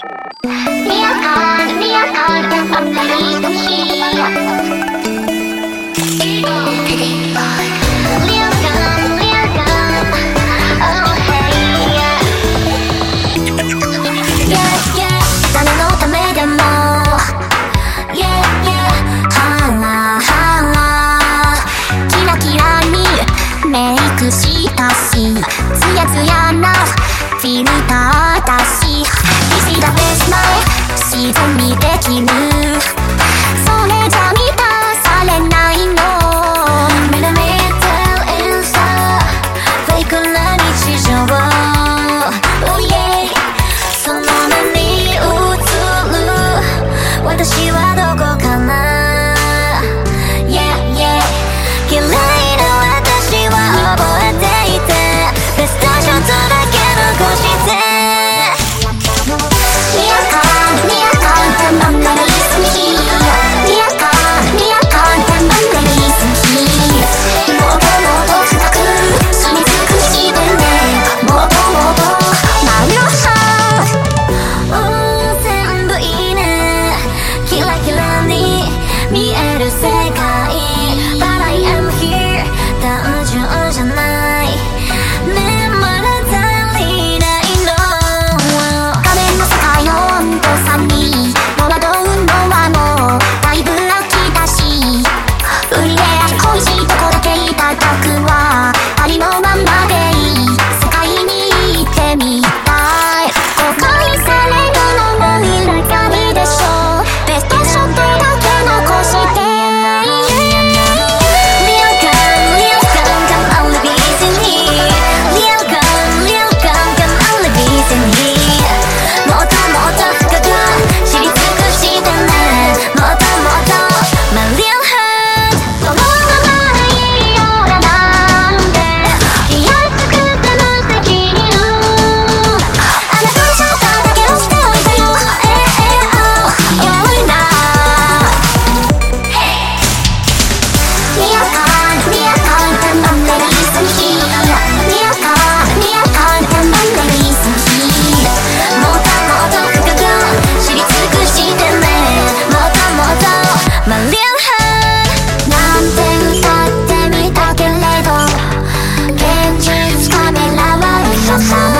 メイクしたし、ツヤツヤなフィルターだし、岸田ベース前沈みできる、それじゃ満たされないの。目の見えてるインスタフェイクな日常、oh yeah、 その目に映る私はどこかな、yeah yeah、 綺麗覚えていてベストショットだけ残して、リアカンリアカンってマンネリすぎ、リアカンリアカンってマンネリすぎ、もっともっと深く知り尽くしてね、もっともっとマルハ全部いいね、キラキラに見える世界、 But I am here、 単純じゃないね、まだ足りないの。画面の世界の温度差に戸惑うのはもうだいぶ飽きたし、売りで恋しいとこだけいただくはありのままでいい世界に行ってみたい、誤解されるのも裏紙でしょ、ベストショットだけ残して、なんて歌ってみたけれど現実カメラは嘘さ。